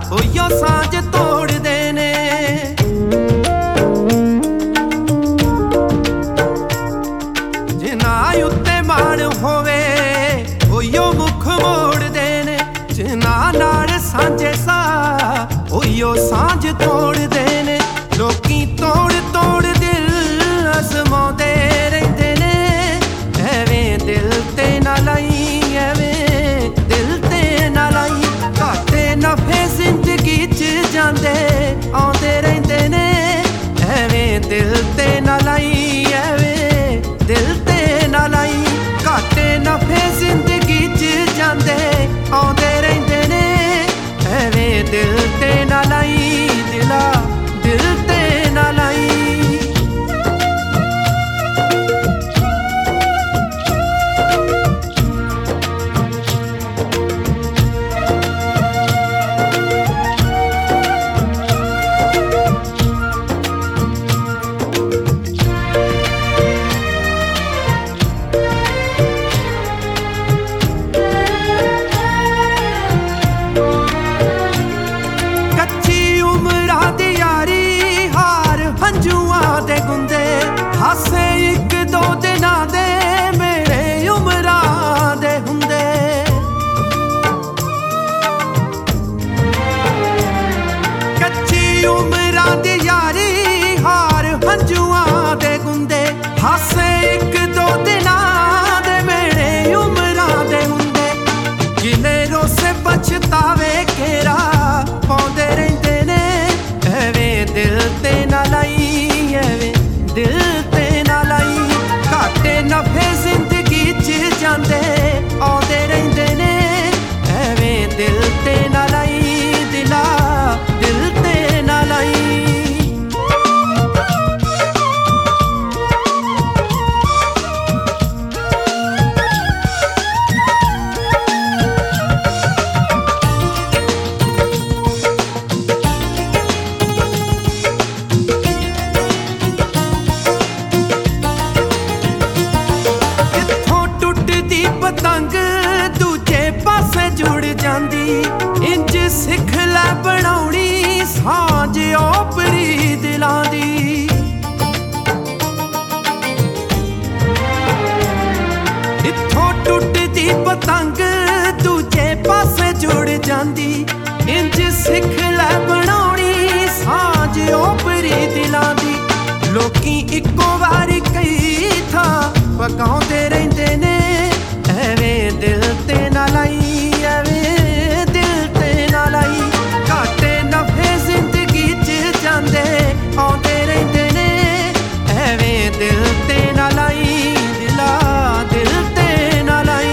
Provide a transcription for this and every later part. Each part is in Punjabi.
ਉਹੀਓ ਸਾਂਝ ਤੋੜਦੇ ਨੇ। ਜਿਨ੍ਹਾਂ ਉੱਤੇ ਮਾਣ ਹੋਵੇ ਉਹੀਓ ਮੁੱਖ ਮੋੜਦੇ ਨੇ। ਜਿਨ੍ਹਾਂ ਨਾਲ ਸਾਂਝੇ ਸਾਹ ਉਹੀਓ ਸਾਂਝ ਤੋੜਦੇ ਨੇ। ਲੋਕੀ ਤੋੜ ਤੋੜ ਦਿਲ ਅਜ਼ਮਾਉਂਦੇ ਰਹਿੰਦੇ ਨੇ। ਐਵੇਂ ਦਿਲ ਤੇ ਨਾ ਲਾਈ, ਐਵੇਂ ਦਿਲ ਤੇ ਨਾ ਲਾਈ। ਘਾਟੇ ਨਫੇ ਜ਼ਿੰਦਗੀ 'ਚ ਜਾਂਦੇ ਆਉਂਦੇ ਰਹਿੰਦੇ ਨੇ। ਐਵੇਂ ਦਿਲ ਤੇ ਨਾ ਲਾਈ, ਐਵੇਂ ਦਿਲ ਤੇ ਨਾ ਲਾਈ। ਘਾਟੇ ਨਫੇ ਜ਼ਿੰਦਗੀ 'ਚ ਜਾਂਦੇ ਆਉਂਦੇ ਰਹਿੰਦੇ ਨੇ। ਐਵੇਂ ਦਿਲ ਤੇ ਨਾ ਲਾਈ, ਦਿਲਾ ਦਿਲ ਤੇ ਨਾ ਲਾਈ। ਹਾਸੇ ਇੱਕ ਦੋ ਦਿਨਾਂ ਦੇ ਮੇਰੇ ਉਮਰਾਂ ਦੇ ਹੁੰਦੇ। ਕੱਚੀ ਉਮਰਾਂ ਦੀ ਯਾਰੀ ਹਾਰ ਹੰਝੂਆਂ ਦੇ ਗੁੰਦੇ। ਹਾਸੇ ਇੱਕ ਦੋ ਦਿਨਾਂ ਦੇ ਮੇਰੇ ਉਮਰਾਂ ਦੇ ਹੁੰਦੇ। ਗਿਲੇ ਰੋਸੇ ਪਛਤਾਵੇ ਘੇਰਾ ਪਾਉਂਦੇ ਰਹਿੰਦੇ ਨੇ। ਐਵੇਂ ਦਿਲ ਤੇ ਨਾ ਲਾਈ, ਐਵੇਂ ਦਿਲ ਤੇ ਨਾ ਲਾਈ। ਘਾਟੇ ਨਫੇ ਜ਼ਿੰਦਗੀ 'ਚ ਜਾਂਦੇ ਆਉਂਦੇ ਰਹਿੰਦੇ ਨੇ। ਐਵੇਂ ਦਿਲ ਤੇ ਨਾ ਲਾਈ, ਦਿਲਾ ਦਿਲ ਤੇ ਨਾ ਲਾਈ। ਪਤੰਗ ਦੂਜੇ ਪਾਸੇ ਜੁੜ ਜਾਂਦੀ। ਇੰਜ ਸਿੱਖ ਲੈ ਬਣਾਉਣੀ ਸਾਂਝ ਓਪਰੀ ਦਿਲਾਂ ਦੀ। ਇੱਥੋਂ ਟੁੱਟਦੀ ਪਤੰਗ ਦੂਜੇ ਪਾਸੇ ਜੁੜ ਜਾਂਦੀ। ਇੰਜ ਸਿੱਖ ਲੈ ਬਣਾਉਣੀ ਸਾਂਝ ਓਪਰੀ ਦਿਲਾਂ ਦੀ। ਲੋਕੀ ਇੱਕੋ ਵਾਰੀ ਕਈ ਥਾਂ ਪਕਾਉਂਦੇ ਰਹਿੰਦੇ ਨੇ। ਐਵੇਂ ਦਿਲ ਤੇ ਨਾ ਲਾਈ, ਐਵੇਂ ਦਿਲ ਤੇ ਨਾ ਲਾਈ। ਘਾਟੇ ਨਫੇ ਜ਼ਿੰਦਗੀ 'ਚ ਜਾਂਦੇ ਆਉਂਦੇ ਰਹਿੰਦੇ ਨੇ। ਐਵੇਂ ਦਿਲ ਤੇ ਨਾ ਲਾਈ, ਦਿਲਾ ਦਿਲ ਤੇ ਨਾ ਲਾਈ।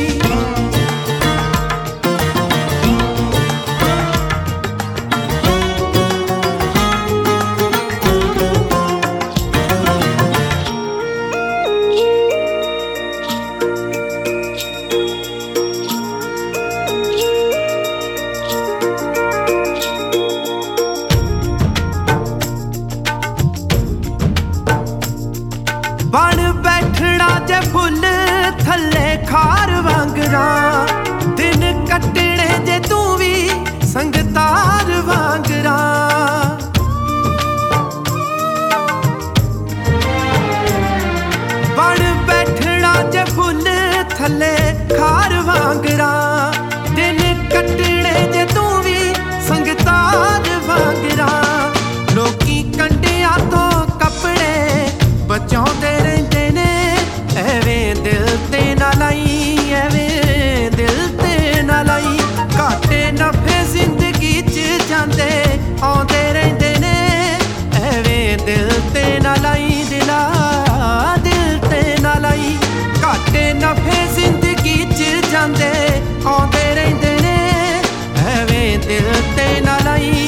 ਬਣ ਬੈਠਣਾ ਜੇ ਫੁੱਲ ਥੱਲੇ ਖਾਰ ਵਾਂਗਰਾਂ। ਦਿਨ ਕੱਟਣੇ ਜੇ ਤੂੰ ਵੀ ਸੰਗਤਾਰ ਵਾਂਗਰਾਂ। ਬਣ ਬੈਠਣਾ ਜੇ ਫੁੱਲ ਥੱਲੇ ਖਾਰ ਵਾਂਗਰਾਂ। ਦਿਨ ਕੱਟਣੇ ਜੇ ਤੂੰ ਵੀ ਸੰਗਤਾਰ ਵਾਂਗਰਾਂ। ਲੋਕੀ ਕੰਡਿਆਂ ਤੋਂ ਕੱਪੜੇ ਬਚਾਉਂਦੇ ਰਹਿੰਦੇ ਨੇ। ਐਵੇਂ ਦਿਲ ਤੇ ਨਾ ਲਾਈ, ਐਵੇਂ ਦਿਲ ਤੇ ਨਾ ਲਾਈ। ਘਾਟੇ ਨਫੇ ਜ਼ਿੰਦਗੀ 'ਚ ਜਾਂਦੇ ਆਉਂਦੇ ਰਹਿੰਦੇ ਨੇ। ਐਵੇਂ ਦਿਲ ਤੇ ਨਾ ਲਾਈ, ਦਿਲਾ ਦਿਲ ਤੇ ਨਾ ਲਾਈ। ਘਾਟੇ ਨਫੇ ਜ਼ਿੰਦਗੀ 'ਚ ਜਾਂਦੇ ਆਉਂਦੇ ਰਹਿੰਦੇ ਨੇ। ਐਵੇਂ ਦਿਲ ਤੇ ਨਾ ਲਾਈ।